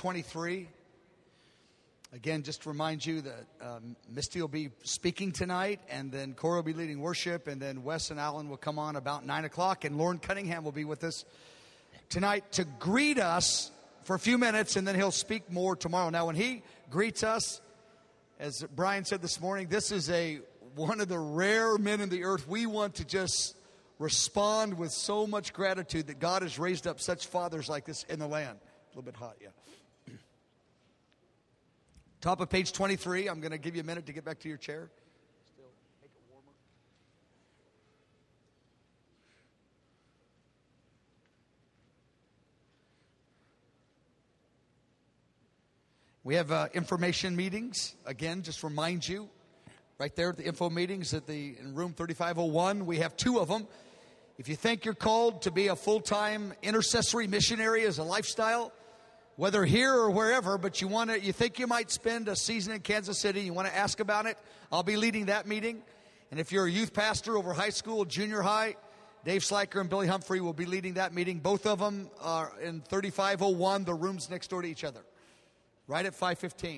23. Again, just to remind you that Misty will be speaking tonight, and then Cora will be leading worship, and then Wes and Alan will come on about 9 o'clock, and Lauren Cunningham will be with us tonight to greet us for a few minutes, and then he'll speak more tomorrow. Now, when he greets us, as Brian said this morning, this is one of the rare men in the earth. We want to just respond with so much gratitude that God has raised up such fathers like this in the land. A little bit hot, yeah. Top of page 23. I'm going to give you a minute to get back to your chair. Still make it warmer. We have information meetings. Again, just remind you, right there at the info meetings in room 3501, we have 2 of them. If you think you're called to be a full-time intercessory missionary as a lifestyle, whether here or wherever, but you think you might spend a season in Kansas City, you want to ask about it, I'll be leading that meeting. And if you're a youth pastor over high school, junior high, Dave Sliker and Billy Humphrey will be leading that meeting. Both of them are in 3501, the rooms next door to each other, right at 5:15.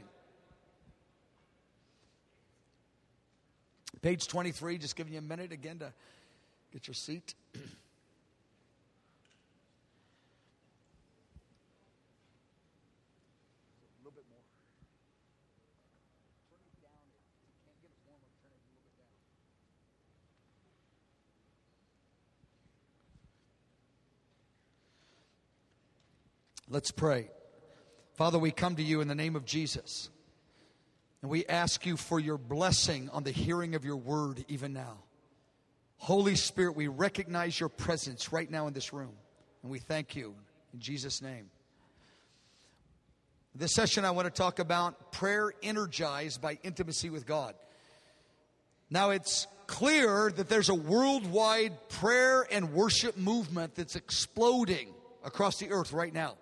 Page 23, just giving you a minute again to get your seat. Let's pray. Father, we come to you in the name of Jesus, and we ask you for your blessing on the hearing of your word even now. Holy Spirit, we recognize your presence right now in this room, and we thank you in Jesus' name. This session I want to talk about prayer energized by intimacy with God. Now, it's clear that there's a worldwide prayer and worship movement that's exploding across the earth right now.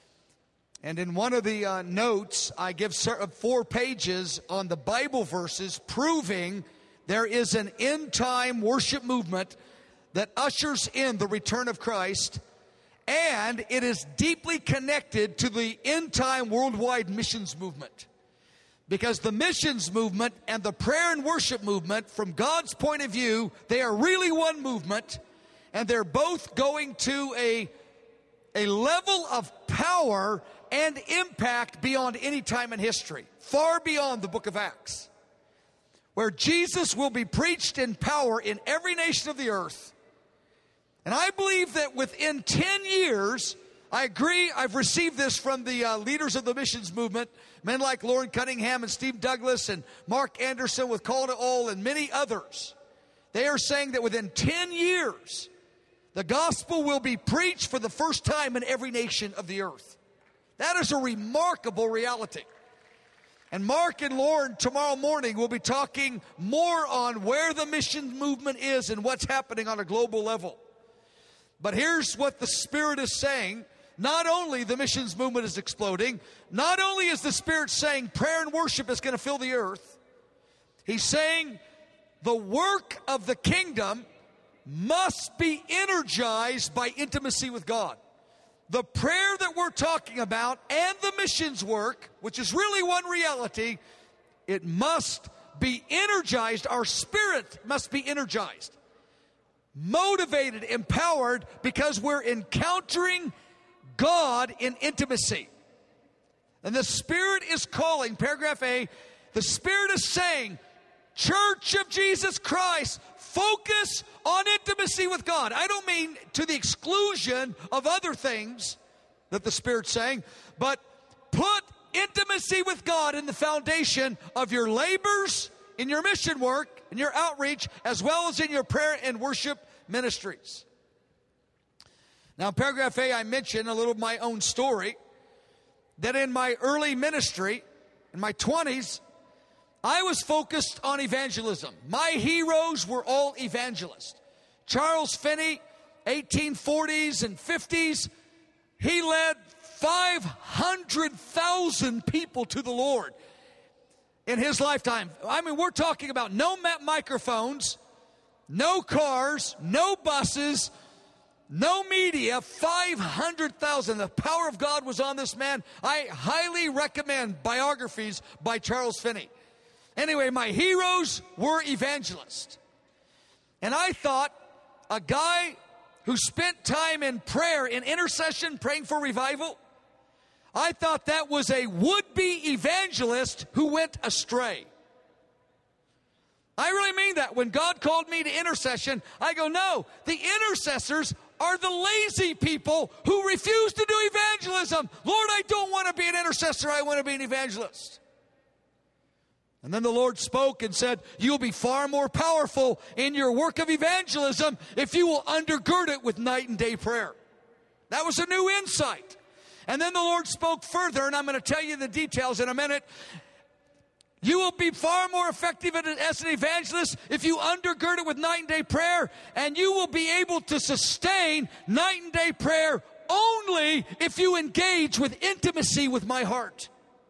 And in one of the notes, I give 4 pages on the Bible verses proving there is an end-time worship movement that ushers in the return of Christ, and it is deeply connected to the end-time worldwide missions movement. Because the missions movement and the prayer and worship movement, from God's point of view, they are really one movement, and they're both going to a level of power and impact beyond any time in history, far beyond the book of Acts, where Jesus will be preached in power in every nation of the earth. And I believe that within 10 years, I agree, I've received this from the leaders of the missions movement, men like Lauren Cunningham and Steve Douglas and Mark Anderson with Call to All and many others. They are saying that within 10 years, the gospel will be preached for the first time in every nation of the earth. That is a remarkable reality. And Mark and Lauren tomorrow morning will be talking more on where the mission movement is and what's happening on a global level. But here's what the Spirit is saying. Not only the missions movement is exploding, not only is the Spirit saying prayer and worship is going to fill the earth, He's saying the work of the kingdom must be energized by intimacy with God. The prayer that we're talking about and the missions work, which is really one reality, it must be energized. Our spirit must be energized, motivated, empowered, because we're encountering God in intimacy. And the Spirit is calling, paragraph A, the Spirit is saying, Church of Jesus Christ, focus on intimacy with God. I don't mean to the exclusion of other things that the Spirit's saying, but put intimacy with God in the foundation of your labors, in your mission work, in your outreach, as well as in your prayer and worship ministries. Now, in paragraph A, I mentioned a little of my own story, that in my early ministry, in my 20s, I was focused on evangelism. My heroes were all evangelists. Charles Finney, 1840s and 50s, he led 500,000 people to the Lord in his lifetime. I mean, we're talking about no microphones, no cars, no buses, No media, 500,000. The power of God was on this man. I highly recommend biographies by Charles Finney. Anyway, my heroes were evangelists. And I thought a guy who spent time in prayer, in intercession, praying for revival, I thought that was a would-be evangelist who went astray. I really mean that. When God called me to intercession, I go, no, the intercessors are the lazy people who refuse to do evangelism. Lord, I don't want to be an intercessor. I want to be an evangelist. And then the Lord spoke and said, you'll be far more powerful in your work of evangelism if you will undergird it with night and day prayer. That was a new insight. And then the Lord spoke further, and I'm going to tell you the details in a minute. You will be far more effective as an evangelist if you undergird it with night and day prayer, and you will be able to sustain night and day prayer only if you engage with intimacy with my heart.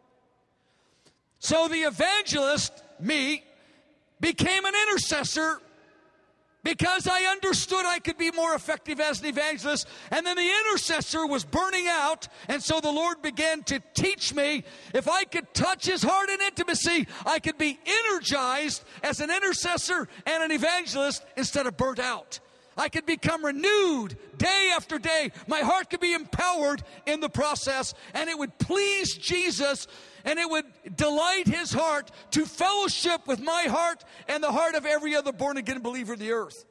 So the evangelist, me, became an intercessor because I understood I could be more effective as an evangelist. And then the intercessor was burning out. And so the Lord began to teach me if I could touch his heart in intimacy, I could be energized as an intercessor and an evangelist instead of burnt out. I could become renewed day after day. My heart could be empowered in the process, and it would please Jesus, and it would delight his heart to fellowship with my heart and the heart of every other born-again believer in the earth.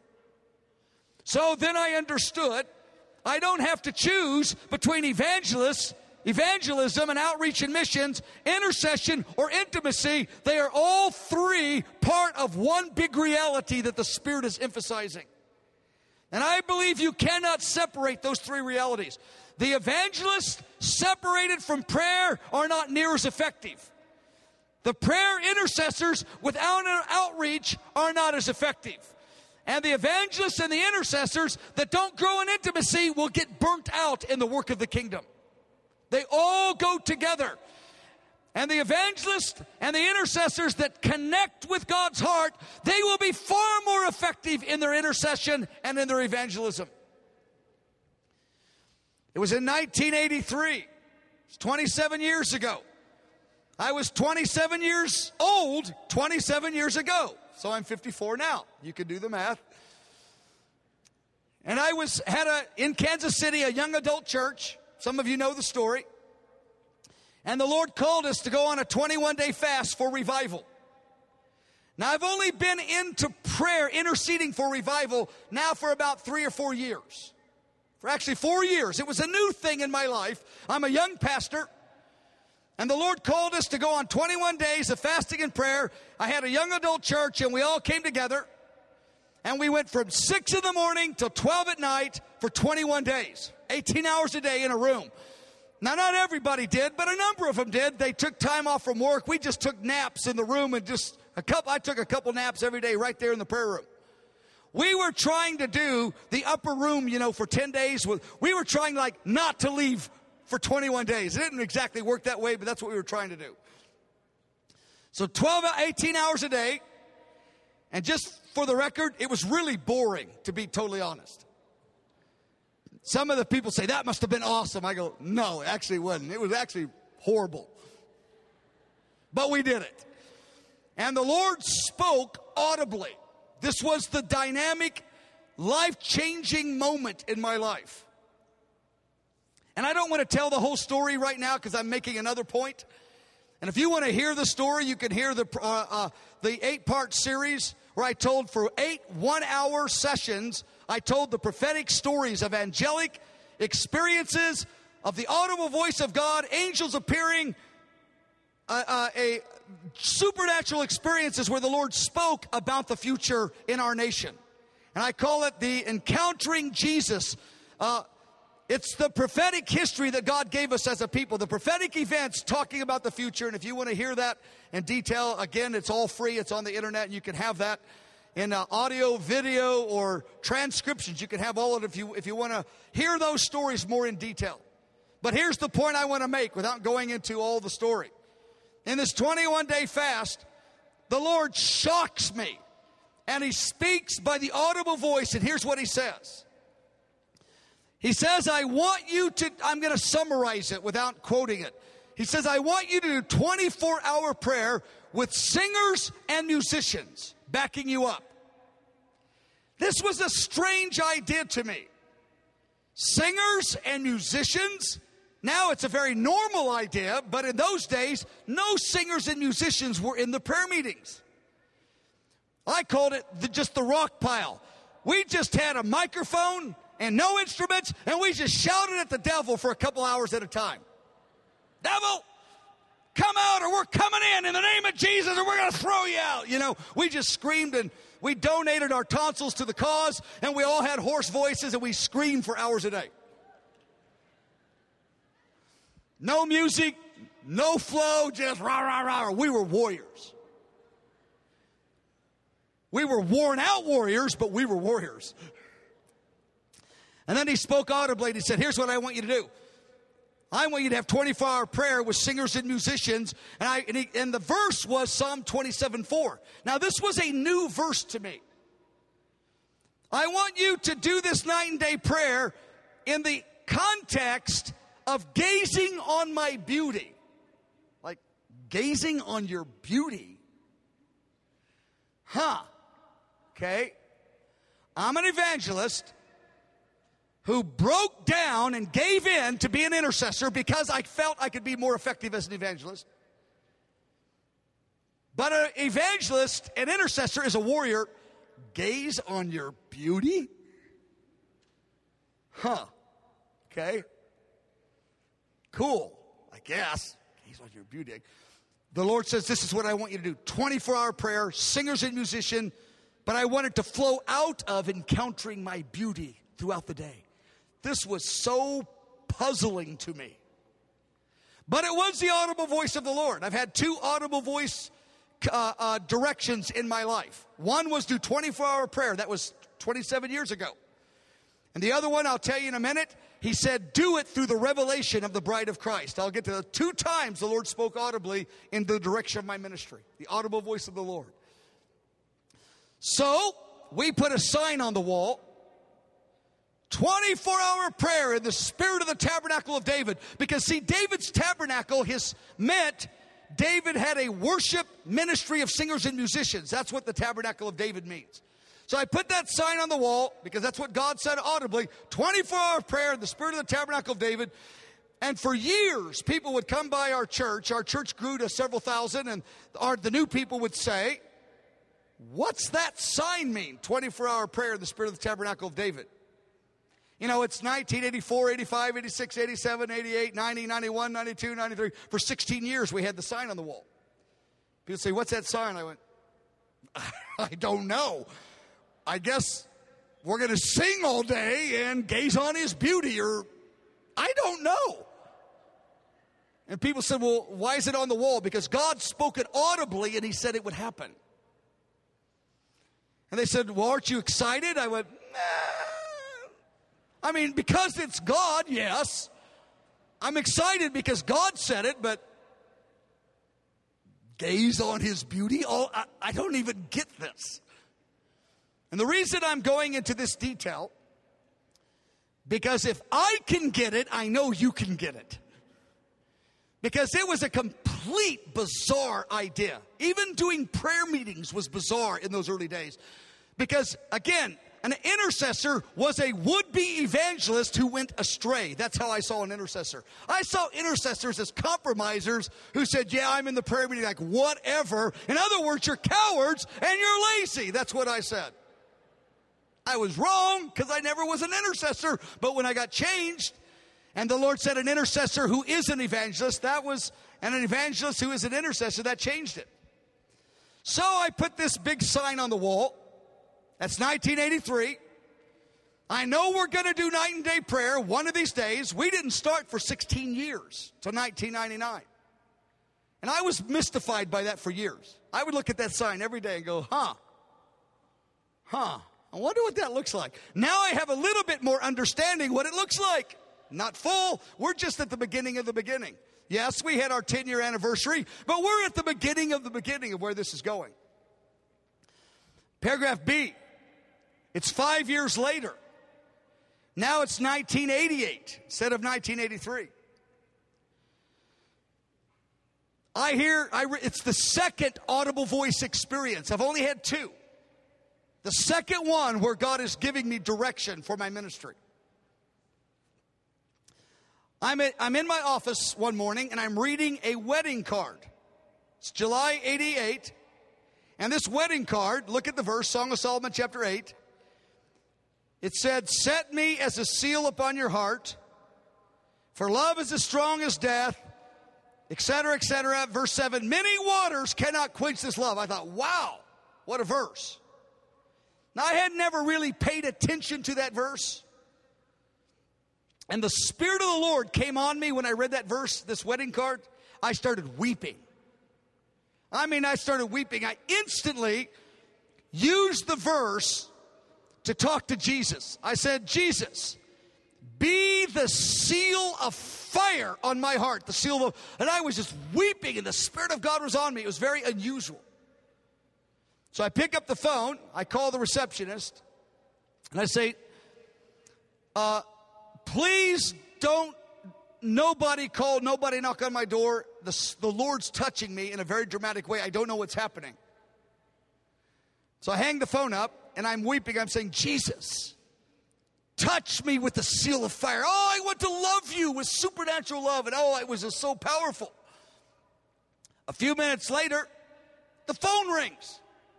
So then I understood I don't have to choose between evangelism and outreach and missions, intercession or intimacy. They are all three part of one big reality that the Spirit is emphasizing. And I believe you cannot separate those three realities. The evangelists separated from prayer are not near as effective. The prayer intercessors without an outreach are not as effective. And the evangelists and the intercessors that don't grow in intimacy will get burnt out in the work of the kingdom. They all go together. And the evangelists and the intercessors that connect with God's heart, they will be far more effective in their intercession and in their evangelism. It was in 1983. It's 27 years ago. I was 27 years old 27 years ago. So I'm 54 now. You can do the math. And I in Kansas City, a young adult church. Some of you know the story. And the Lord called us to go on a 21-day fast for revival. Now, I've only been into prayer, interceding for revival, now for about 3 or 4 years. For actually 4 years. It was a new thing in my life. I'm a young pastor. And the Lord called us to go on 21 days of fasting and prayer. I had a young adult church, and we all came together. And we went from 6 in the morning till 12 at night for 21 days. 18 hours a day in a room. Now, not everybody did, but a number of them did. They took time off from work. We just took naps in the room and I took a couple naps every day right there in the prayer room. We were trying to do the upper room, for 10 days. We were trying not to leave for 21 days. It didn't exactly work that way, but that's what we were trying to do. So 18 hours a day. And just for the record, it was really boring, to be totally honest. Some of the people say, that must have been awesome. I go, no, it actually wasn't. It was actually horrible. But we did it. And the Lord spoke audibly. This was the dynamic, life-changing moment in my life. And I don't want to tell the whole story right now because I'm making another point. And if you want to hear the story, you can hear the 8-part series where I told for 8 one-hour sessions, I told the prophetic stories of angelic experiences, of the audible voice of God, angels appearing, supernatural experiences where the Lord spoke about the future in our nation. And I call it the Encountering Jesus. It's the prophetic history that God gave us as a people, the prophetic events talking about the future. And if you want to hear that in detail, again, it's all free. It's on the internet, and you can have that in audio, video, or transcriptions. You can have all of it if you want to hear those stories more in detail. But here's the point I want to make without going into all the story. In this 21-day fast, the Lord shocks me, and he speaks by the audible voice, and here's what he says. He says, I want you to, I'm going to summarize it without quoting it. He says, I want you to do 24-hour prayer with singers and musicians backing you up. This was a strange idea to me. Singers and musicians. Now it's a very normal idea, but in those days, no singers and musicians were in the prayer meetings. I called it just the rock pile. We just had a microphone and no instruments, and we just shouted at the devil for a couple hours at a time. Devil, come out, or we're coming in the name of Jesus, or we're going to throw you out. You know, we just screamed, and we donated our tonsils to the cause, and we all had hoarse voices, and we screamed for hours a day. No music, no flow, just rah, rah, rah. We were warriors. We were worn out warriors, but we were warriors. And then he spoke audibly, and he said, here's what I want you to do. I want you to have 24-hour prayer with singers and musicians. And the verse was Psalm 27:4. Now, this was a new verse to me. I want you to do this night and day prayer in the context of gazing on my beauty. Like, gazing on your beauty. Okay. I'm an evangelist who broke down and gave in to be an intercessor because I felt I could be more effective as an evangelist. But an evangelist, an intercessor, is a warrior. Gaze on your beauty? Okay. Cool, I guess. Gaze on your beauty. The Lord says, this is what I want you to do. 24-hour prayer, singers and musician, but I want it to flow out of encountering my beauty throughout the day. This was so puzzling to me. But it was the audible voice of the Lord. I've had two audible voice directions in my life. One was do 24-hour prayer. That was 27 years ago. And the other one, I'll tell you in a minute, he said, do it through the revelation of the bride of Christ. I'll get to the 2 times the Lord spoke audibly in the direction of my ministry. The audible voice of the Lord. So, we put a sign on the wall. 24-hour prayer in the spirit of the tabernacle of David. Because, see, David's tabernacle meant David had a worship ministry of singers and musicians. That's what the tabernacle of David means. So I put that sign on the wall because that's what God said audibly. 24-hour prayer in the spirit of the tabernacle of David. And for years, people would come by our church. Our church grew to several thousand, and the new people would say, what's that sign mean? 24-hour prayer in the spirit of the tabernacle of David. You know, it's 1984, 85, 86, 87, 88, 90, 91, 92, 93. For 16 years, we had the sign on the wall. People say, what's that sign? I went, I don't know. I guess we're going to sing all day and gaze on his beauty, or I don't know. And people said, well, why is it on the wall? Because God spoke it audibly, and he said it would happen. And they said, well, aren't you excited? I went, nah. I mean, because it's God, yes. I'm excited because God said it, but gaze on his beauty? Oh, I don't even get this. And the reason I'm going into this detail, because if I can get it, I know you can get it. Because it was a complete bizarre idea. Even doing prayer meetings was bizarre in those early days. Because, again, an intercessor was a would-be evangelist who went astray. That's how I saw an intercessor. I saw intercessors as compromisers who said, yeah, I'm in the prayer meeting, like, whatever. In other words, you're cowards and you're lazy. That's what I said. I was wrong because I never was an intercessor. But when I got changed, and the Lord said an intercessor who is an evangelist, and an evangelist who is an intercessor, that changed it. So I put this big sign on the wall. That's 1983. I know we're going to do night and day prayer one of these days. We didn't start for 16 years till 1999. And I was mystified by that for years. I would look at that sign every day and go, I wonder what that looks like. Now I have a little bit more understanding what it looks like. Not full. We're just at the beginning of the beginning. Yes, we had our 10-year anniversary, but we're at the beginning of where this is going. Paragraph B. It's 5 years later. Now it's 1988 instead of 1983. It's the second audible voice experience. I've only had two. The second one where God is giving me direction for my ministry. I'm in my office one morning and I'm reading a wedding card. It's July 88. And this wedding card, look at the verse, Song of Solomon chapter 8. It said, set me as a seal upon your heart, for love is as strong as death, etc., etc. Verse 7, many waters cannot quench this love. I thought, wow, what a verse. Now, I had never really paid attention to that verse. And the Spirit of the Lord came on me when I read that verse, this wedding card. I started weeping. I started weeping. I instantly used the verse to talk to Jesus. I said, Jesus, be the seal of fire on my heart. The seal of, and I was just weeping and the Spirit of God was on me. It was very unusual. So I pick up the phone, I call the receptionist, and I say, please don't, nobody knock on my door. The Lord's touching me in a very dramatic way. I don't know what's happening. So I hang the phone up, and I'm weeping. I'm saying, Jesus, touch me with the seal of fire. Oh, I want to love you with supernatural love. And oh, it was just so powerful. A few minutes later, the phone rings.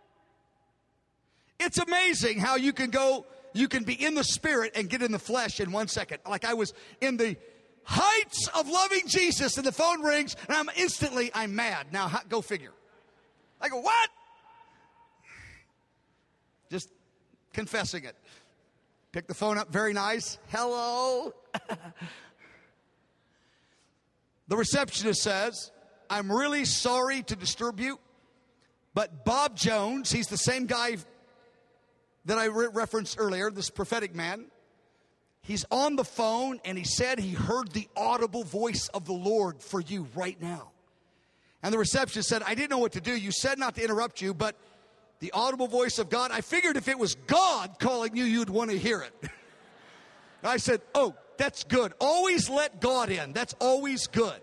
It's amazing how you can be in the spirit and get in the flesh in 1 second. Like I was in the heights of loving Jesus and the phone rings and I'm mad. Now, go figure. I go, what? Just confessing it. Pick the phone up, very nice. Hello. The receptionist says, I'm really sorry to disturb you, but Bob Jones, he's the same guy that I referenced earlier, this prophetic man, he's on the phone and he said he heard the audible voice of the Lord for you right now. And the receptionist said, I didn't know what to do. You said not to interrupt you, but the audible voice of God, I figured if it was God calling you, you'd want to hear it. I said, oh, that's good. Always let God in. That's always good.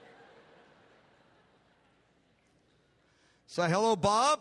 So, hello, Bob.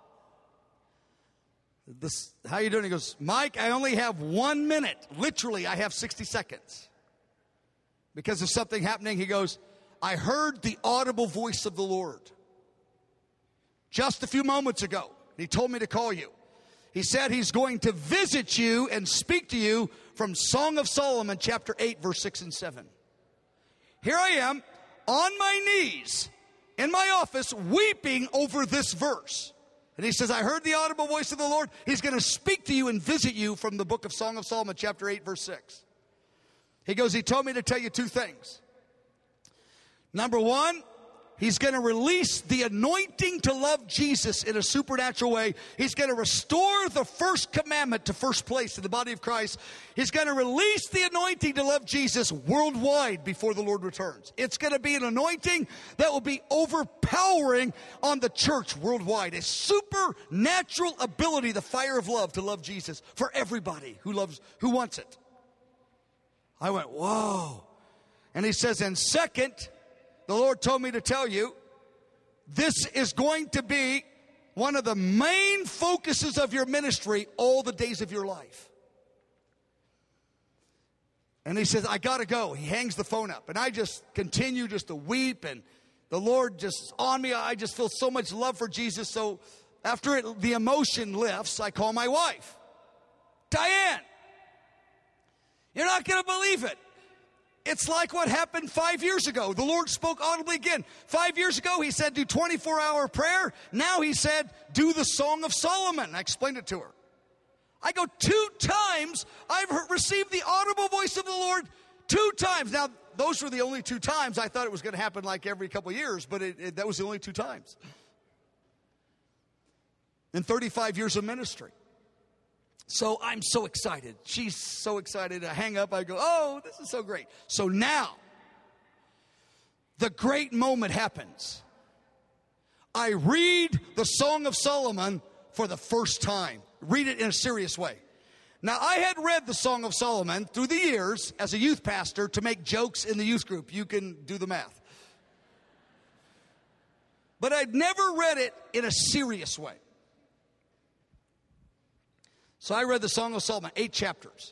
How you doing? He goes, Mike, I only have 1 minute. Literally, I have 60 seconds. Because of something happening, he goes, I heard the audible voice of the Lord just a few moments ago. He told me to call you. He said he's going to visit you and speak to you from Song of Solomon, chapter 8, verse 6 and 7. Here I am on my knees in my office weeping over this verse. And he says, I heard the audible voice of the Lord. He's going to speak to you and visit you from the book of Song of Solomon, chapter 8, verse 6. He goes, he told me to tell you two things. Number one, he's going to release the anointing to love Jesus in a supernatural way. He's going to restore the first commandment to first place in the body of Christ. He's going to release the anointing to love Jesus worldwide before the Lord returns. It's going to be an anointing that will be overpowering on the church worldwide. A supernatural ability, the fire of love to love Jesus for everybody who wants it. I went, whoa. And he says, and second, the Lord told me to tell you, this is going to be one of the main focuses of your ministry all the days of your life. And he says, I got to go. He hangs the phone up. And I just continue just to weep. And the Lord just on me. I just feel so much love for Jesus. So after the emotion lifts, I call my wife. Diane, you're not going to believe it. It's like what happened 5 years ago. The Lord spoke audibly again. 5 years ago, he said, do 24-hour prayer. Now he said, do the Song of Solomon. I explained it to her. I go, 2 times I've received the audible voice of the Lord 2 times. Now, those were the only 2 times. I thought it was going to happen like every couple of years, but that was the only 2 times. In 35 years of ministry. So I'm so excited. She's so excited. I hang up. I go, oh, this is so great. So now, the great moment happens. I read the Song of Solomon for the first time. Read it in a serious way. Now, I had read the Song of Solomon through the years as a youth pastor to make jokes in the youth group. You can do the math. But I'd never read it in a serious way. So I read the Song of Solomon, 8 chapters.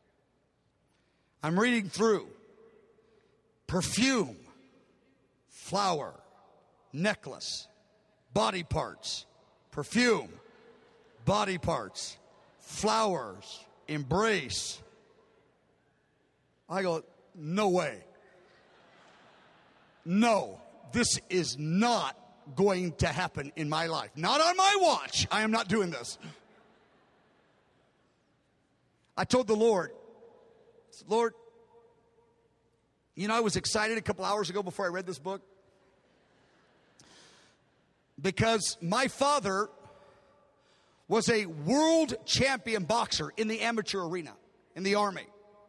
I'm reading through perfume, flower, necklace, body parts, perfume, body parts, flowers, embrace. I go, no way. No, this is not going to happen in my life. Not on my watch. I am not doing this. I told the Lord, Lord, I was excited a couple hours ago before I read this book because my father was a world champion boxer in the amateur arena, in the Army.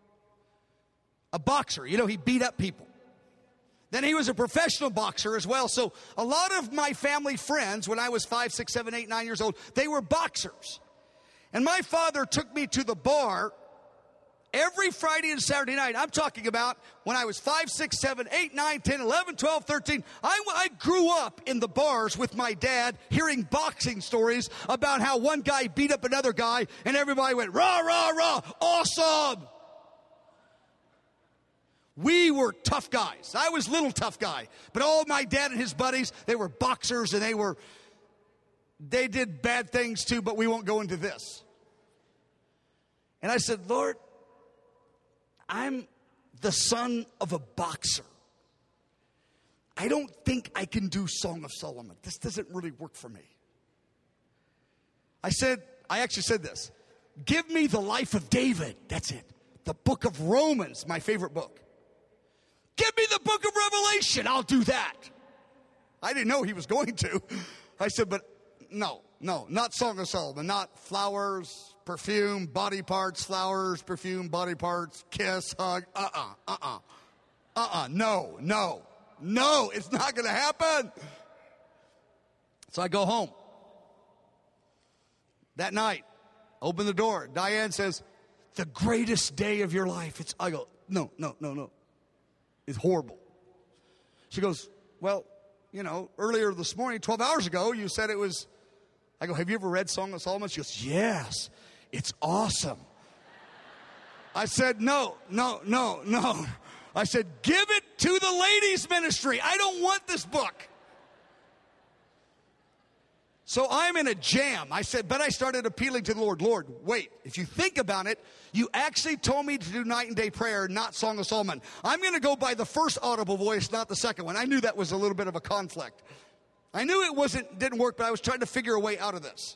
A boxer, he beat up people. Then he was a professional boxer as well. So a lot of my family friends, when I was 5, 6, 7, 8, 9 years old, they were boxers. And my father took me to the bar every Friday and Saturday night. I'm talking about when I was 5, 6, 7, 8, 9, 10, 11, 12, 13. I grew up in the bars with my dad hearing boxing stories about how one guy beat up another guy and everybody went, rah, rah, rah, awesome. We were tough guys. I was little tough guy. But all my dad and his buddies, they were boxers and they did bad things too, but we won't go into this. And I said, Lord, I'm the son of a boxer. I don't think I can do Song of Solomon. This doesn't really work for me. I actually said this. Give me the life of David. That's it. The book of Romans, my favorite book. Give me the book of Revelation. I'll do that. I didn't know he was going to. I said, but no, not Song of Solomon, not flowers, perfume, body parts, flowers, perfume, body parts, kiss, hug, no, it's not going to happen. So I go home. That night, open the door. Diane says, the greatest day of your life. I go, no. It's horrible. She goes, well, earlier this morning, 12 hours ago, you said it was. I go, have you ever read Song of Solomon? She goes, yes, it's awesome. I said, no. I said, give it to the ladies' ministry. I don't want this book. So I'm in a jam. I started appealing to the Lord. Lord, wait, if you think about it, you actually told me to do night and day prayer, not Song of Solomon. I'm going to go by the first audible voice, not the second one. I knew that was a little bit of a conflict. I knew it didn't work, but I was trying to figure a way out of this.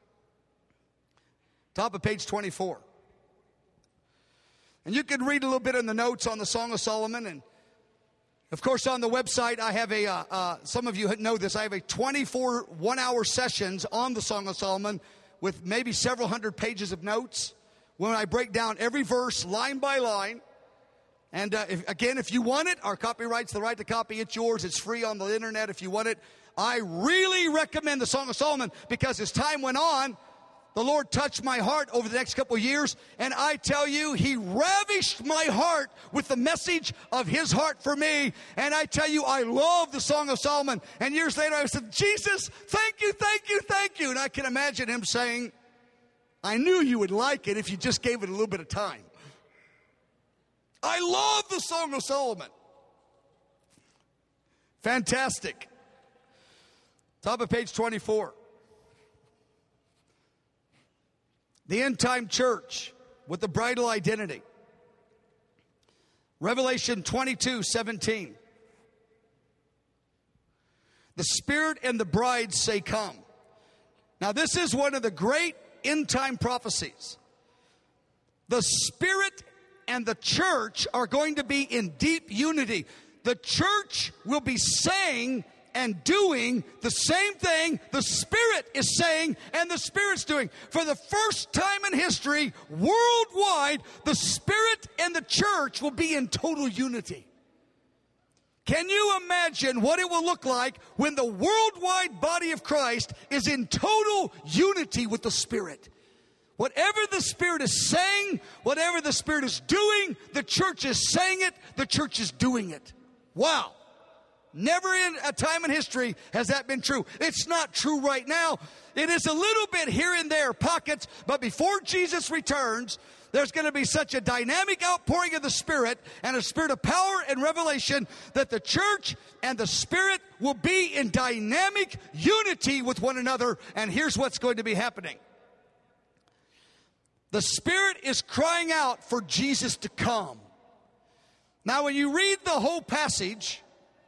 Top of page 24. And you can read a little bit in the notes on the Song of Solomon. And, of course, on the website, I have some of you know this, I have 24 one-hour sessions on the Song of Solomon with maybe several hundred pages of notes when I break down every verse line by line. And, if you want it, our copyright's the right to copy. It's yours. It's free on the internet if you want it. I really recommend the Song of Solomon because as time went on, the Lord touched my heart over the next couple of years, and I tell you, He ravished my heart with the message of His heart for me, and I tell you, I love the Song of Solomon. And years later, I said, Jesus, thank you, and I can imagine Him saying, I knew you would like it if you just gave it a little bit of time. I love the Song of Solomon. Fantastic. Top of page 24. The end-time church with the bridal identity. Revelation 22:17. The Spirit and the bride say, come. Now, this is one of the great end-time prophecies. The Spirit and the church are going to be in deep unity. The church will be saying and doing the same thing the Spirit is saying and the Spirit's doing. For the first time in history, worldwide, the Spirit and the church will be in total unity. Can you imagine what it will look like when the worldwide body of Christ is in total unity with the Spirit? Whatever the Spirit is saying, whatever the Spirit is doing, the church is saying it, the church is doing it. Wow. Never in a time in history has that been true. It's not true right now. It is a little bit here and there, pockets, but before Jesus returns, there's going to be such a dynamic outpouring of the Spirit and a spirit of power and revelation that the church and the Spirit will be in dynamic unity with one another. And here's what's going to be happening. The Spirit is crying out for Jesus to come. Now, when you read the whole passage,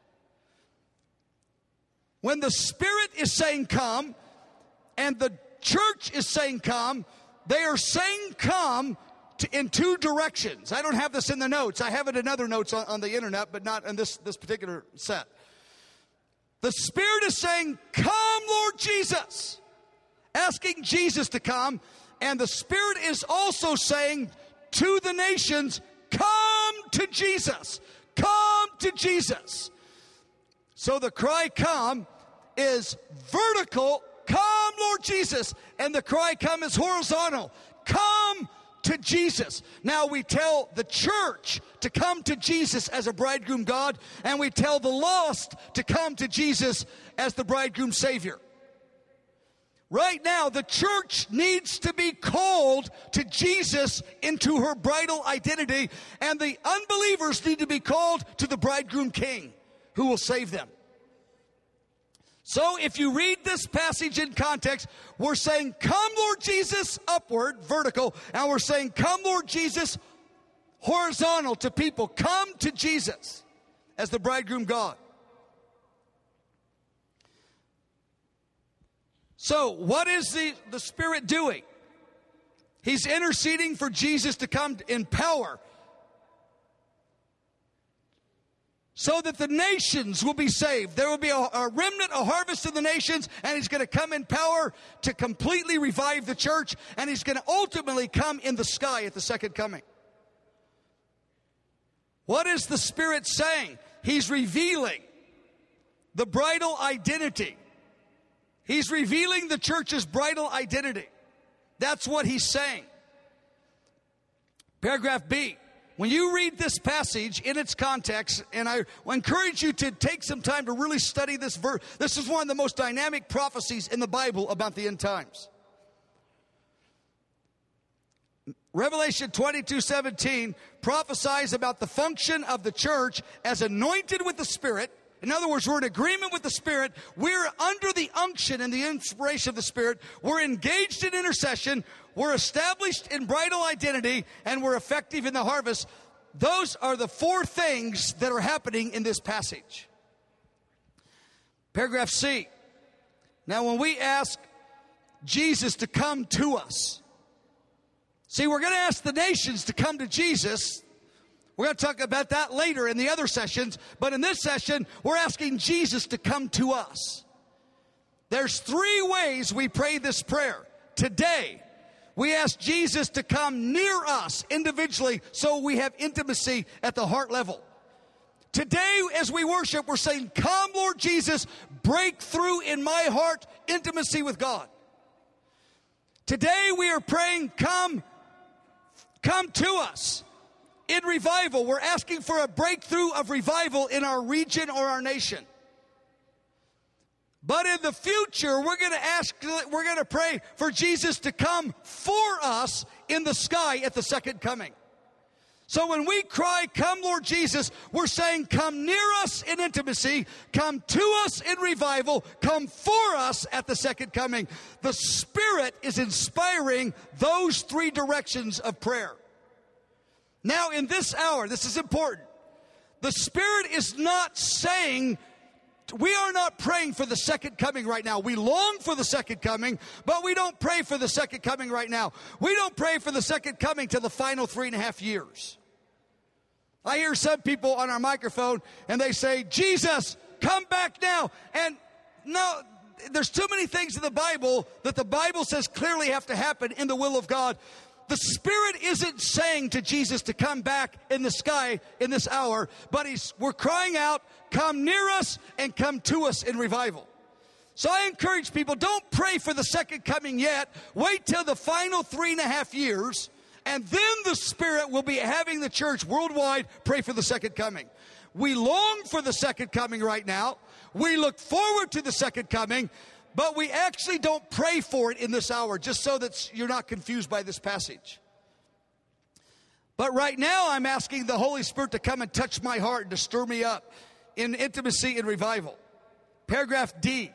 when the Spirit is saying come and the church is saying come, they are saying come in two directions. I don't have this in the notes. I have it in other notes on the internet, but not in this particular set. The Spirit is saying, come, Lord Jesus, asking Jesus to come. And the Spirit is also saying to the nations, come to Jesus. Come to Jesus. So the cry come is vertical, come Lord Jesus. And the cry come is horizontal, come to Jesus. Now we tell the church to come to Jesus as a bridegroom God, and we tell the lost to come to Jesus as the bridegroom Savior. Right now, the church needs to be called to Jesus into her bridal identity, and the unbelievers need to be called to the bridegroom King who will save them. So if you read this passage in context, we're saying, come Lord Jesus, upward, vertical, and we're saying, come Lord Jesus, horizontal to people. Come to Jesus as the bridegroom God. So what is the Spirit doing? He's interceding for Jesus to come in power so that the nations will be saved. There will be a remnant, a harvest of the nations, and He's going to come in power to completely revive the church, and He's going to ultimately come in the sky at the second coming. What is the Spirit saying? He's revealing the bridal identity. He's revealing the church's bridal identity. That's what He's saying. Paragraph B. When you read this passage in its context, and I encourage you to take some time to really study this verse. This is one of the most dynamic prophecies in the Bible about the end times. Revelation 22:17 prophesies about the function of the church as anointed with the Spirit. In other words, we're in agreement with the Spirit. We're under the unction and the inspiration of the Spirit. We're engaged in intercession. We're established in bridal identity, and we're effective in the harvest. Those are the four things that are happening in this passage. Paragraph C. Now, when we ask Jesus to come to us, see, we're going to ask the nations to come to Jesus. We're going to talk about that later in the other sessions. But in this session, we're asking Jesus to come to us. There's three ways we pray this prayer. Today, we ask Jesus to come near us individually so we have intimacy at the heart level. Today, as we worship, we're saying, come, Lord Jesus, break through in my heart intimacy with God. Today, we are praying, come to us. In revival, we're asking for a breakthrough of revival in our region or our nation. But in the future, we're going to pray for Jesus to come for us in the sky at the second coming. So when we cry, come Lord Jesus, we're saying, come near us in intimacy, come to us in revival, come for us at the second coming. The Spirit is inspiring those three directions of prayer. Now, in this hour, this is important. The Spirit is not saying, we are not praying for the second coming right now. We long for the second coming, but we don't pray for the second coming right now. We don't pray for the second coming till the final 3.5 years. I hear some people on our microphone, and they say, Jesus, come back now. And no, there's too many things in the Bible that the Bible says clearly have to happen in the will of God. The Spirit isn't saying to Jesus to come back in the sky in this hour, but we're crying out, come near us and come to us in revival. So I encourage people, don't pray for the second coming yet. Wait till the final 3.5 years, and then the Spirit will be having the church worldwide pray for the second coming. We long for the second coming right now. We look forward to the second coming, but we actually don't pray for it in this hour, just so that you're not confused by this passage. But right now, I'm asking the Holy Spirit to come and touch my heart and to stir me up in intimacy and revival. Paragraph D.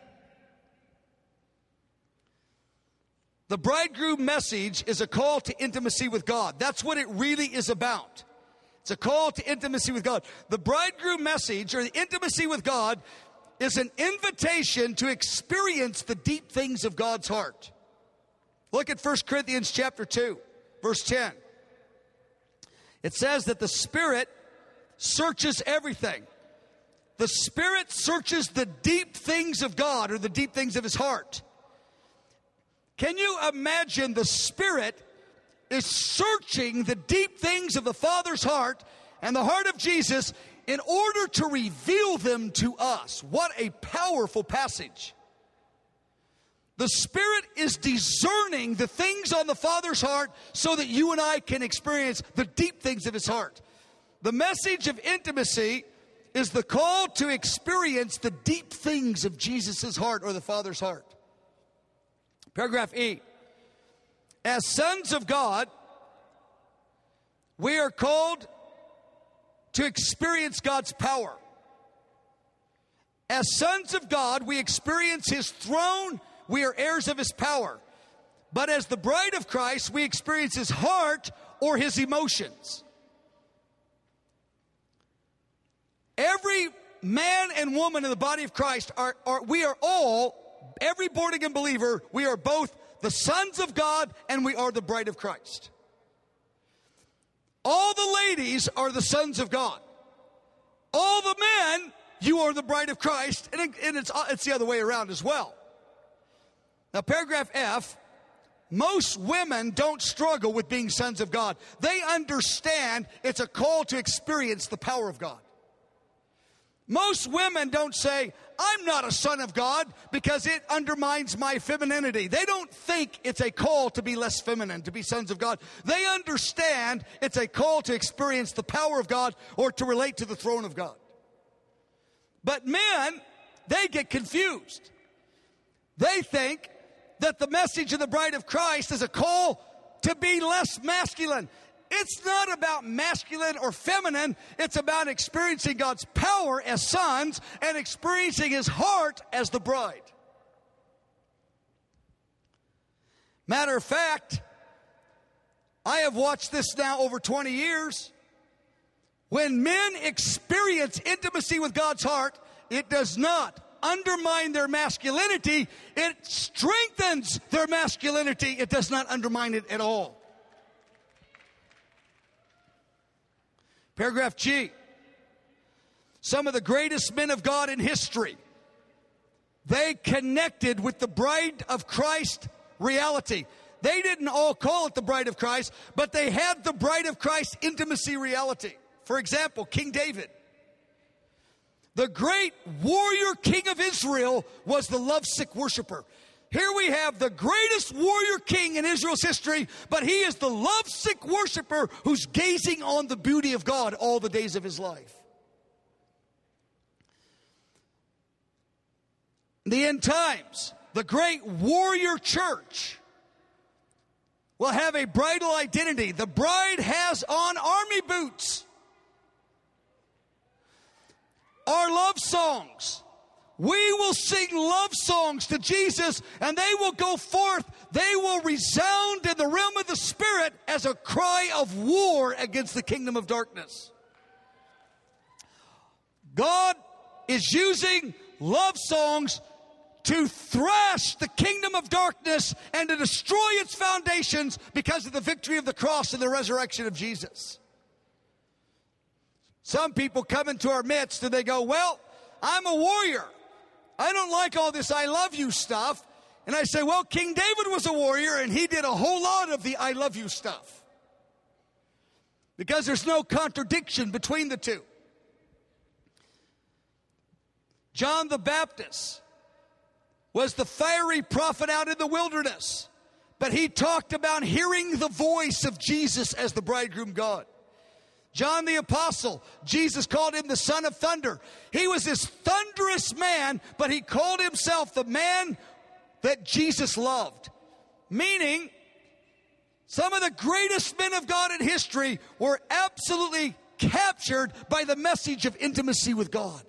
The bridegroom message is a call to intimacy with God. That's what it really is about. It's a call to intimacy with God. The bridegroom message, or the intimacy with God, is an invitation to experience the deep things of God's heart. Look at 1 Corinthians chapter 2, verse 10. It says that the Spirit searches everything. The Spirit searches the deep things of God, or the deep things of His heart. Can you imagine the Spirit is searching the deep things of the Father's heart and the heart of Jesus in order to reveal them to us? What a powerful passage. The Spirit is discerning the things on the Father's heart so that you and I can experience the deep things of His heart. The message of intimacy is the call to experience the deep things of Jesus' heart, or the Father's heart. Paragraph E. As sons of God, we are called to experience God's power. As sons of God, we experience His throne. We are heirs of His power. But as the bride of Christ, we experience His heart or His emotions. Every man and woman in the body of Christ we are all, every born again believer, we are both the sons of God and we are the bride of Christ. All the ladies are the sons of God. All the men, you are the bride of Christ, and it's the other way around as well. Now, paragraph F, most women don't struggle with being sons of God. They understand it's a call to experience the power of God. Most women don't say, I'm not a son of God because it undermines my femininity. They don't think it's a call to be less feminine, to be sons of God. They understand it's a call to experience the power of God or to relate to the throne of God. But men, they get confused. They think that the message of the bride of Christ is a call to be less masculine. It's not about masculine or feminine. It's about experiencing God's power as sons and experiencing His heart as the bride. Matter of fact, I have watched this now over 20 years. When men experience intimacy with God's heart, it does not undermine their masculinity. It strengthens their masculinity. It does not undermine it at all. Paragraph G. Some of the greatest men of God in history, they connected with the bride of Christ reality. They didn't all call it the bride of Christ, but they had the bride of Christ intimacy reality. For example, King David. The great warrior king of Israel was the lovesick worshiper. Here we have the greatest warrior king in Israel's history, but he is the lovesick worshiper who's gazing on the beauty of God all the days of his life. In the end times, the great warrior church will have a bridal identity. The bride has on army boots. Our love songs. We will sing love songs to Jesus, and they will go forth. They will resound in the realm of the Spirit as a cry of war against the kingdom of darkness. God is using love songs to thrash the kingdom of darkness and to destroy its foundations because of the victory of the cross and the resurrection of Jesus. Some people come into our midst and they go, well, I'm a warrior. I don't like all this I love you stuff. And I say, well, King David was a warrior and he did a whole lot of the I love you stuff. Because there's no contradiction between the two. John the Baptist was the fiery prophet out in the wilderness. But he talked about hearing the voice of Jesus as the bridegroom God. John the Apostle, Jesus called him the Son of Thunder. He was this thunderous man, but he called himself the man that Jesus loved. Meaning, some of the greatest men of God in history were absolutely captured by the message of intimacy with God.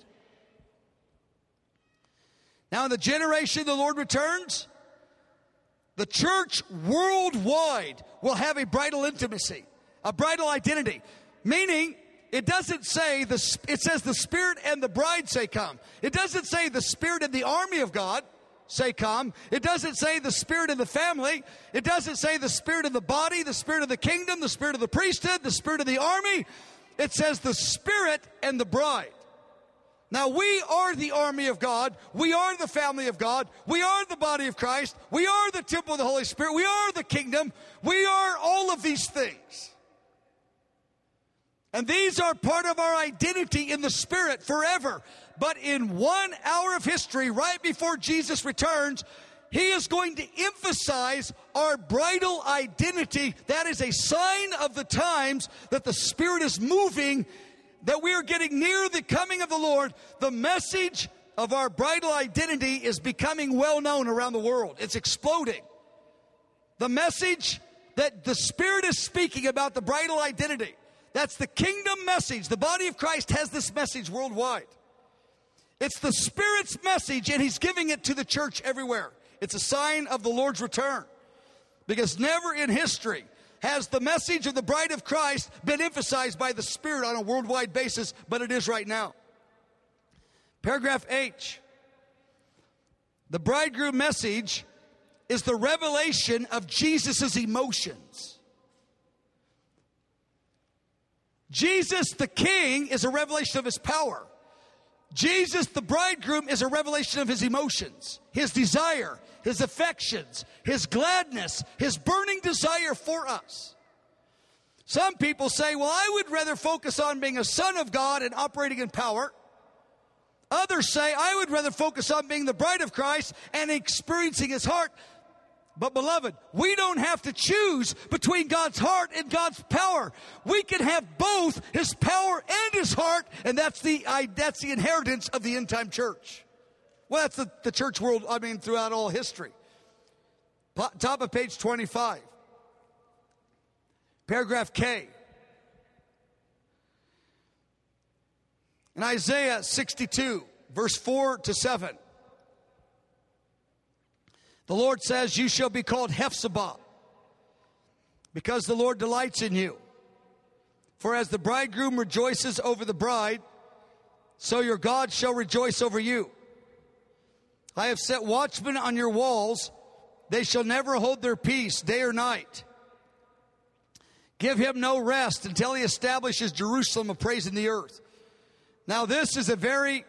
Now, in the generation the Lord returns, the church worldwide will have a bridal intimacy, a bridal identity. Meaning, it doesn't say, it says the Spirit and the bride say come. It doesn't say the Spirit and the army of God say come. It doesn't say the Spirit and the family. It doesn't say the Spirit of the body, the Spirit of the kingdom, the Spirit of the priesthood, the Spirit of the army. It says the Spirit and the bride. Now, we are the army of God. We are the family of God. We are the body of Christ. We are the temple of the Holy Spirit. We are the kingdom. We are all of these things. And these are part of our identity in the Spirit forever. But in 1 hour of history, right before Jesus returns, he is going to emphasize our bridal identity. That is a sign of the times that the Spirit is moving, that we are getting near the coming of the Lord. The message of our bridal identity is becoming well known around the world. It's exploding. The message that the Spirit is speaking about the bridal identity, that's the kingdom message. The body of Christ has this message worldwide. It's the Spirit's message, and he's giving it to the church everywhere. It's a sign of the Lord's return. Because never in history has the message of the bride of Christ been emphasized by the Spirit on a worldwide basis, but it is right now. Paragraph H. The bridegroom message is the revelation of Jesus' emotions. Jesus the King is a revelation of his power. Jesus the bridegroom is a revelation of his emotions, his desire, his affections, his gladness, his burning desire for us. Some people say, well, I would rather focus on being a son of God and operating in power. Others say, I would rather focus on being the bride of Christ and experiencing his heart. But beloved, we don't have to choose between God's heart and God's power. We can have both his power and his heart, and that's the inheritance of the end time church. Well, that's the church world, throughout all history. Top of page 25. Paragraph K. In Isaiah 62, verse 4 to 7. The Lord says, you shall be called Hephzibah, because the Lord delights in you. For as the bridegroom rejoices over the bride, so your God shall rejoice over you. I have set watchmen on your walls. They shall never hold their peace day or night. Give him no rest until he establishes Jerusalem a praise in the earth. Now this is a very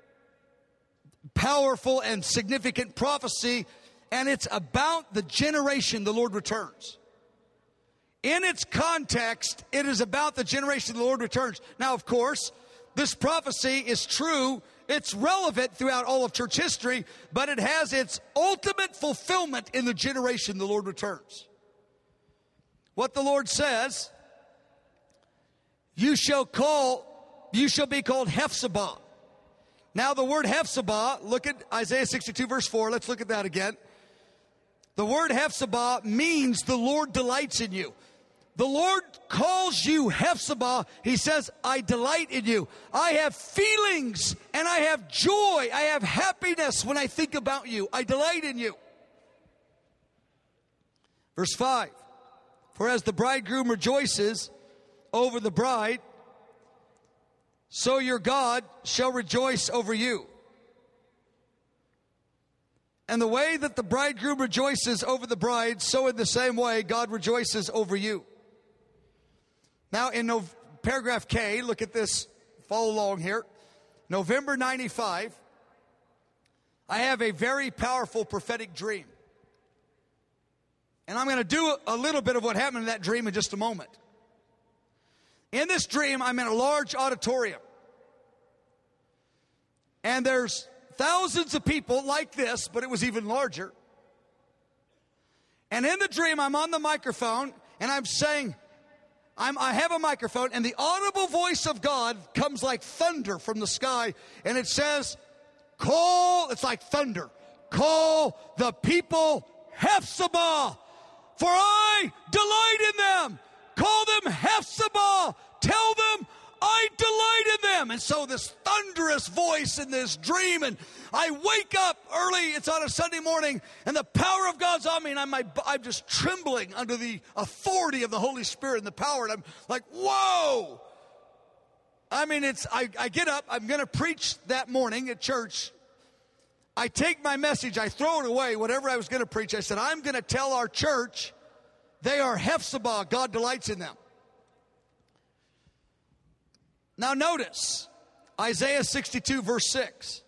powerful and significant prophecy, and it's about the generation the Lord returns. In its context, it is about the generation the Lord returns. Now, of course, this prophecy is true. It's relevant throughout all of church history, but it has its ultimate fulfillment in the generation the Lord returns. What the Lord says, you shall be called Hephzibah. Now, the word Hephzibah, look at Isaiah 62, verse 4. Let's look at that again. The word Hephzibah means the Lord delights in you. The Lord calls you Hephzibah. He says, I delight in you. I have feelings and I have joy. I have happiness when I think about you. I delight in you. Verse 5. For as the bridegroom rejoices over the bride, so your God shall rejoice over you. And the way that the bridegroom rejoices over the bride, so in the same way God rejoices over you. Now in paragraph K, look at this, follow along here. November 95, I have a very powerful prophetic dream. And I'm going to do a little bit of what happened in that dream in just a moment. In this dream, I'm in a large auditorium. And there's thousands of people like this, but it was even larger. And in the dream, I'm on the microphone, and I'm saying, I have a microphone, and the audible voice of God comes like thunder from the sky, and it says, call, it's like thunder, call the people Hephzibah, for I delight in them. Call them Hephzibah. Tell them I delight in them. And so this thunderous voice in this dream, and I wake up early, it's on a Sunday morning, and the power of God's on me, and I'm just trembling under the authority of the Holy Spirit and the power, and I'm like, whoa! I mean, I get up, I'm going to preach that morning at church. I take my message, I throw it away, whatever I was going to preach. I said, I'm going to tell our church they are Hephzibah, God delights in them. Now notice, Isaiah 62 verse 6.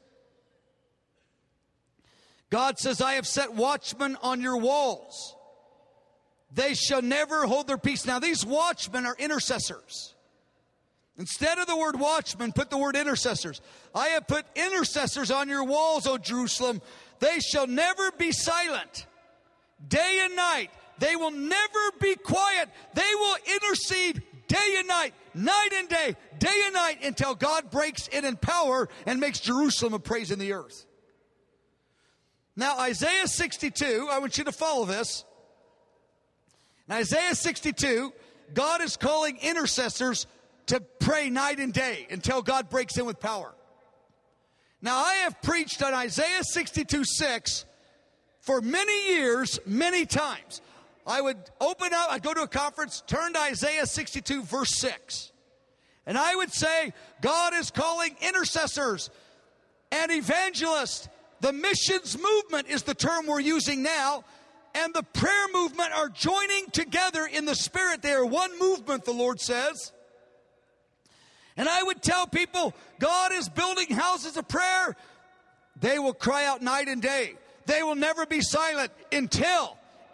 God says, I have set watchmen on your walls. They shall never hold their peace. Now these watchmen are intercessors. Instead of the word watchmen, put the word intercessors. I have put intercessors on your walls, O Jerusalem. They shall never be silent. Day and night. They will never be quiet. They will intercede day and night, night and day and night, until God breaks in power and makes Jerusalem a praise in the earth. Now, Isaiah 62, I want you to follow this. In Isaiah 62, God is calling intercessors to pray night and day until God breaks in with power. Now, I have preached on Isaiah 62:6 for many years, many times. I would open up, I'd go to a conference, turn to Isaiah 62 verse 6. And I would say, God is calling intercessors and evangelists. The missions movement is the term we're using now. And the prayer movement are joining together in the Spirit. They are one movement, the Lord says. And I would tell people, God is building houses of prayer. They will cry out night and day. They will never be silent until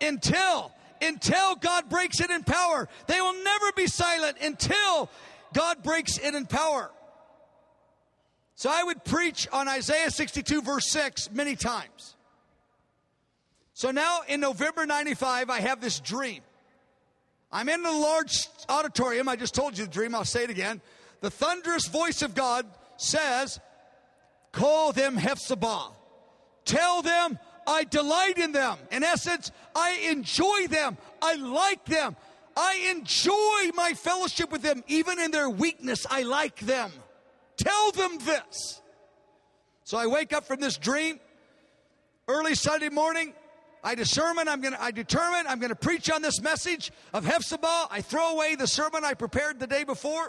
God breaks in power. They will never be silent until God breaks in power. So I would preach on Isaiah 62 verse 6 many times. So now in November 95, I have this dream. I'm in a large auditorium. I just told you the dream. I'll say it again. The thunderous voice of God says, call them Hephzibah. Tell them I delight in them. In essence, I enjoy them. I like them. I enjoy my fellowship with them. Even in their weakness, I like them. Tell them this. So I wake up from this dream early Sunday morning. I determine I'm going to preach on this message of Hephzibah. I throw away the sermon I prepared the day before.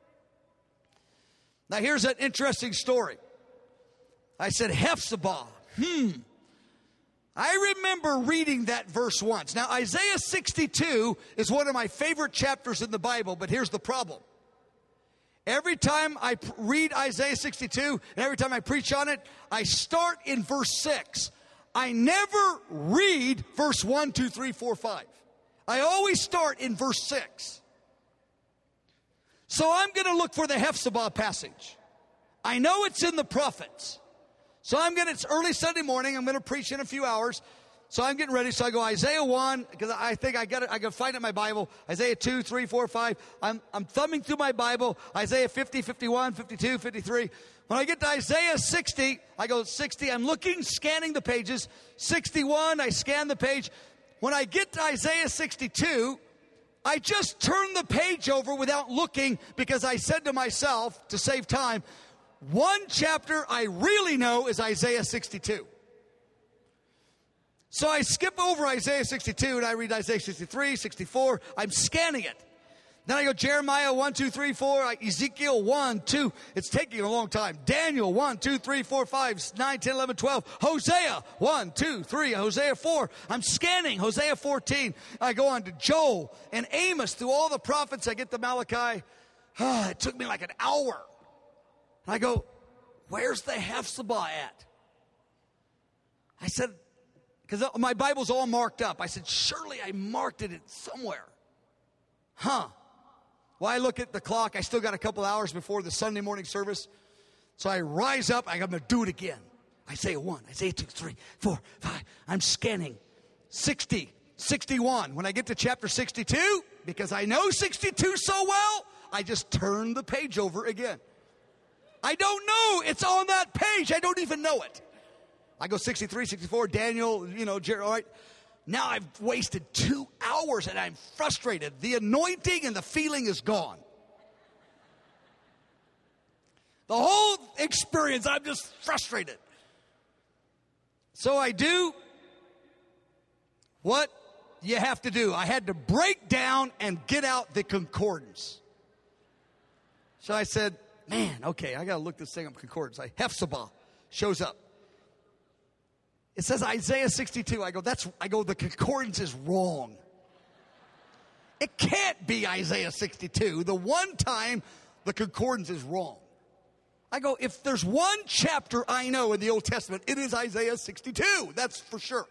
Now here's an interesting story. I said, Hephzibah. I remember reading that verse once. Now, Isaiah 62 is one of my favorite chapters in the Bible, but here's the problem. Every time I read Isaiah 62, and every time I preach on it, I start in verse 6. I never read verse 1, 2, 3, 4, 5. I always start in verse 6. So I'm going to look for the Hephzibah passage. I know it's in the prophets. So it's early Sunday morning. I'm going to preach in a few hours. So I'm getting ready. So I go Isaiah 1, because I think I got to find it in my Bible. Isaiah 2, 3, 4, 5. I'm thumbing through my Bible. Isaiah 50, 51, 52, 53. When I get to Isaiah 60, I go 60. I'm looking, scanning the pages. 61, I scan the page. When I get to Isaiah 62, I just turn the page over without looking, because I said to myself, to save time, one chapter I really know is Isaiah 62. So I skip over Isaiah 62 and I read Isaiah 63, 64. I'm scanning it. Then I go Jeremiah 1, 2, 3, 4, Ezekiel 1, 2. It's taking a long time. Daniel 1, 2, 3, 4, 5, 9, 10, 11, 12. Hosea 1, 2, 3. Hosea 4. I'm scanning Hosea 14. I go on to Joel and Amos, through all the prophets. I get to Malachi. It took me like an hour. I go, where's the Hephzibah at? I said, because my Bible's all marked up. I said, surely I marked it somewhere. Well, I look at the clock. I still got a couple hours before the Sunday morning service. So I rise up. I'm going to do it again. Isaiah 1, Isaiah 2, 3, 4, 5. I'm scanning 60, 61. When I get to chapter 62, because I know 62 so well, I just turn the page over again. I don't know it's on that page. I don't even know it. I go 63, 64, Daniel, Jeremiah. All right. Now I've wasted 2 hours and I'm frustrated. The anointing and the feeling is gone. The whole experience, I'm just frustrated. So I do what you have to do. I had to break down and get out the concordance. So I said, man, okay, I got to look this thing up, concordance. Hephzibah shows up. It says Isaiah 62. I go, the concordance is wrong. It can't be Isaiah 62. The one time the concordance is wrong. I go, if there's one chapter I know in the Old Testament, it is Isaiah 62. That's for sure.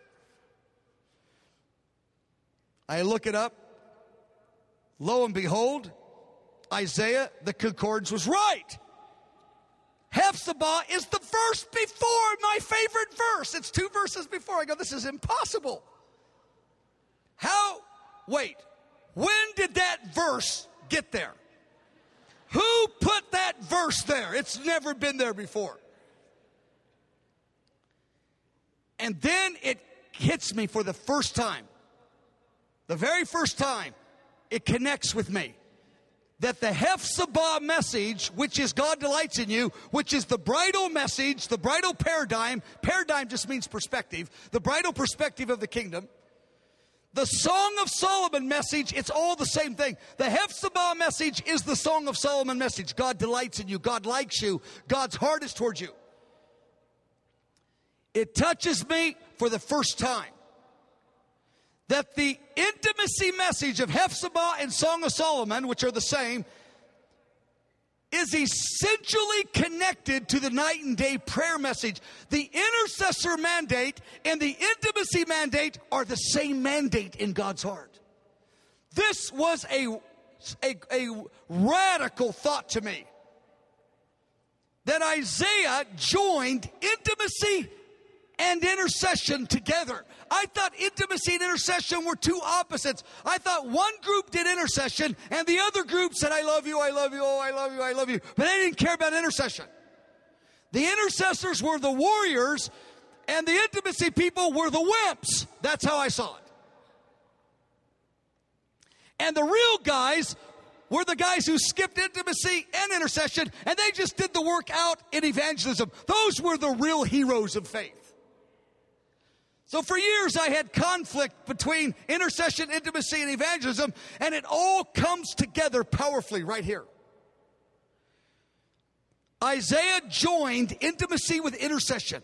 I look it up. Lo and behold, Isaiah, the concordance was right. Hephzibah is the verse before my favorite verse. It's 2 verses before. I go, this is impossible. When did that verse get there? Who put that verse there? It's never been there before. And then it hits me for the first time. The very first time it connects with me. That the Hephzibah message, which is God delights in you, which is the bridal message, the bridal paradigm just means perspective, the bridal perspective of the kingdom. The Song of Solomon message, it's all the same thing. The Hephzibah message is the Song of Solomon message. God delights in you. God likes you. God's heart is towards you. It touches me for the first time that the intimacy message of Hephzibah and Song of Solomon, which are the same, is essentially connected to the night and day prayer message. The intercessor mandate and the intimacy mandate are the same mandate in God's heart. This was a radical thought to me. That Isaiah joined intimacy and intercession together. I thought intimacy and intercession were two opposites. I thought one group did intercession and the other group said, I love you, I love you, oh, I love you, I love you. But they didn't care about intercession. The intercessors were the warriors and the intimacy people were the wimps. That's how I saw it. And the real guys were the guys who skipped intimacy and intercession and they just did the work out in evangelism. Those were the real heroes of faith. So for years I had conflict between intercession, intimacy, and evangelism, and it all comes together powerfully right here. Isaiah joined intimacy with intercession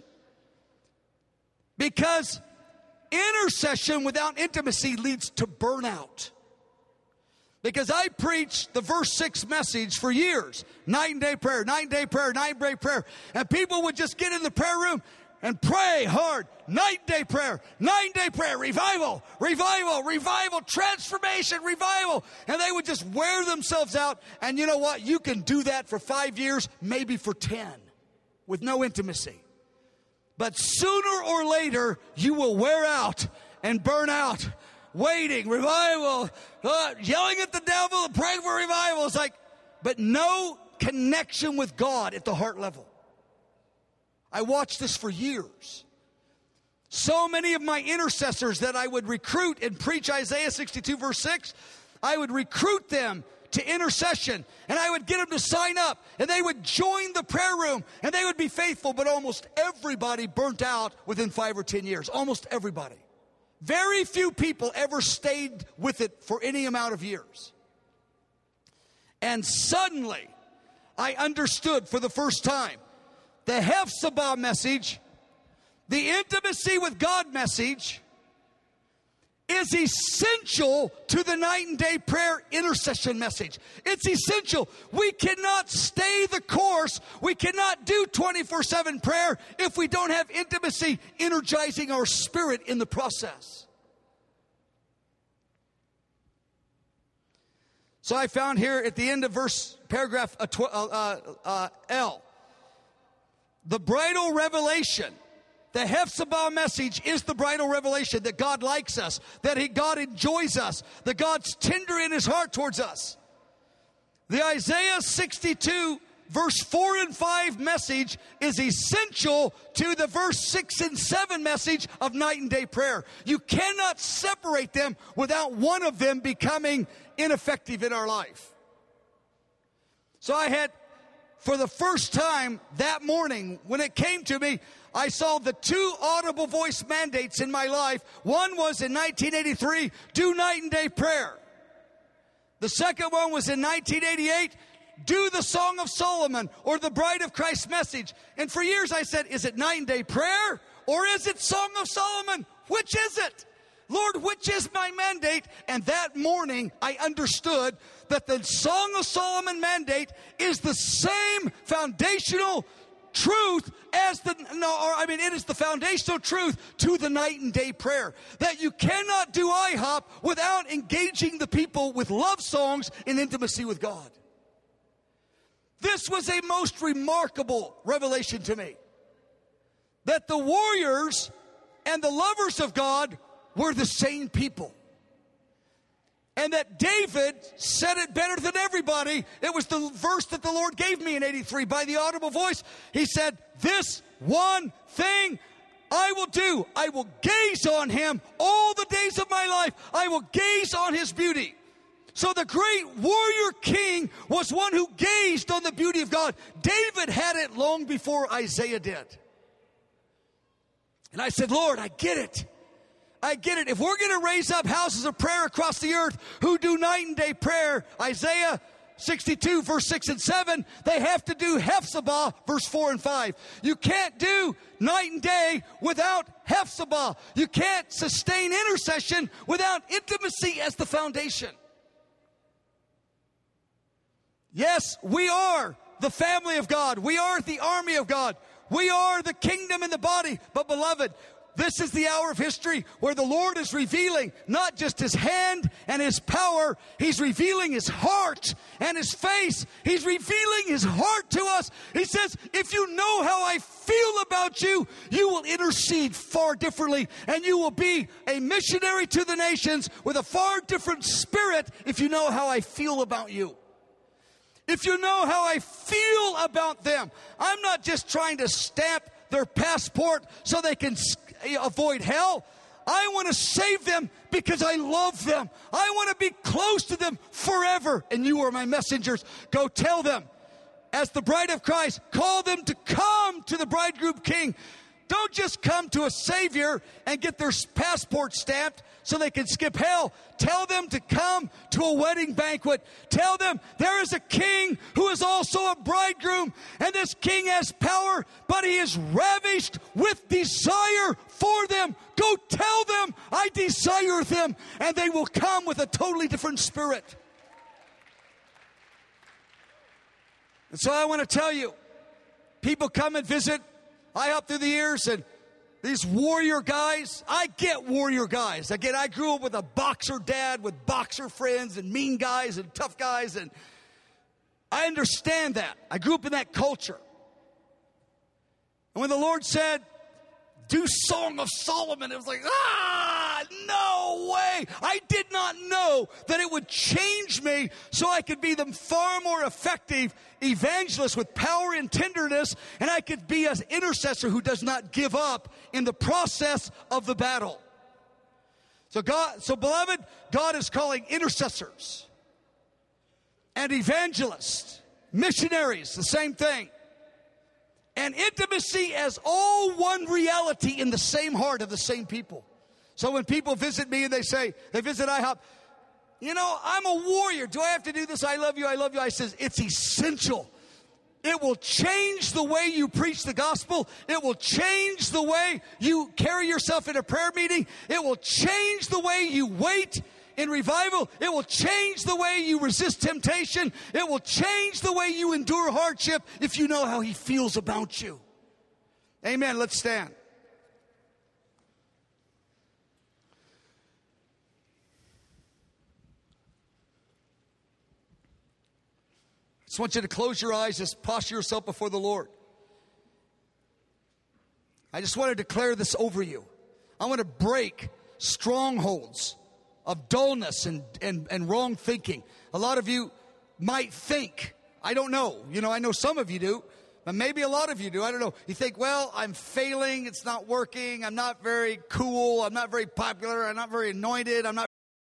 because intercession without intimacy leads to burnout. Because I preached the verse 6 message for years, night and day prayer, night and day prayer, night and day prayer, and people would just get in the prayer room and pray hard. Night and day prayer, revival, revival, revival, transformation, revival. And they would just wear themselves out. And you know what? You can do that for 5 years, maybe for 10, with no intimacy. But sooner or later, you will wear out and burn out. Waiting, revival, yelling at the devil, praying for revival. It's like, but no connection with God at the heart level. I watched this for years. So many of my intercessors that I would recruit and preach Isaiah 62 verse 6, I would recruit them to intercession and I would get them to sign up and they would join the prayer room and they would be faithful, but almost everybody burnt out within 5 or 10 years. Almost everybody. Very few people ever stayed with it for any amount of years. And suddenly, I understood for the first time the Hephzibah message, the intimacy with God message, is essential to the night and day prayer intercession message. It's essential. We cannot stay the course. We cannot do 24/7 prayer if we don't have intimacy energizing our spirit in the process. So I found here at the end of paragraph L, the bridal revelation. The Hephzibah message is the bridal revelation that God likes us, that God enjoys us, that God's tender in his heart towards us. The Isaiah 62 verse 4 and 5 message is essential to the verse 6 and 7 message of night and day prayer. You cannot separate them without one of them becoming ineffective in our life. So I had, for the first time that morning, when it came to me, I saw the two audible voice mandates in my life. One was in 1983, do night and day prayer. The second one was in 1988, do the Song of Solomon or the Bride of Christ message. And for years I said, is it night and day prayer or is it Song of Solomon? Which is it? Lord, which is my mandate? And that morning I understood that the Song of Solomon mandate is the same foundational truth as it is the foundational truth to the night and day prayer. That you cannot do IHOP without engaging the people with love songs in intimacy with God. This was a most remarkable revelation to me. That the warriors and the lovers of God were the same people. And that David said it better than everybody. It was the verse that the Lord gave me in 83 by the audible voice. He said, this one thing I will do. I will gaze on him all the days of my life. I will gaze on his beauty. So the great warrior king was one who gazed on the beauty of God. David had it long before Isaiah did. And I said, Lord, I get it. I get it. If we're going to raise up houses of prayer across the earth who do night and day prayer, Isaiah 62 verse 6 and 7, they have to do Hephzibah verse 4 and 5. You can't do night and day without Hephzibah. You can't sustain intercession without intimacy as the foundation. Yes, we are the family of God. We are the army of God. We are the kingdom in the body. But beloved, this is the hour of history where the Lord is revealing not just his hand and his power, he's revealing his heart and his face. He's revealing his heart to us. He says, if you know how I feel about you, you will intercede far differently and you will be a missionary to the nations with a far different spirit if you know how I feel about you. If you know how I feel about them. I'm not just trying to stamp their passport so they can avoid hell. I want to save them because I love them. I want to be close to them forever. And you are my messengers. Go tell them, as the bride of Christ, call them to come to the bridegroom king. Don't just come to a Savior and get their passport stamped so they can skip hell. Tell them to come to a wedding banquet. Tell them there is a king who is also a bridegroom, and this king has power, but he is ravished with desire for them. Go tell them I desire them, and they will come with a totally different spirit. And so I want to tell you, people come and visit IHOP through the years, and these warrior guys, I get warrior guys. Again, I grew up with a boxer dad with boxer friends and mean guys and tough guys, and I understand that. I grew up in that culture. And when the Lord said, do Song of Solomon, it was like, no way. I did not know that it would change me so I could be the far more effective evangelist with power and tenderness, and I could be an intercessor who does not give up in the process of the battle. So beloved, God is calling intercessors and evangelists, missionaries, the same thing. And intimacy as all one reality in the same heart of the same people. So when people visit me and they visit IHOP, you know, I'm a warrior. Do I have to do this? I love you, I love you. I says, it's essential. It will change the way you preach the gospel. It will change the way you carry yourself in a prayer meeting. It will change the way you wait in revival. It will change the way you resist temptation. It will change the way you endure hardship if you know how he feels about you. Amen. Let's stand. I just want you to close your eyes, just posture yourself before the Lord. I just want to declare this over you. I want to break strongholds of dullness and wrong thinking. A lot of you might think, I don't know, I know some of you do, but maybe a lot of you do, I don't know. You think, well, I'm failing, it's not working, I'm not very cool, I'm not very popular, I'm not very anointed, I'm not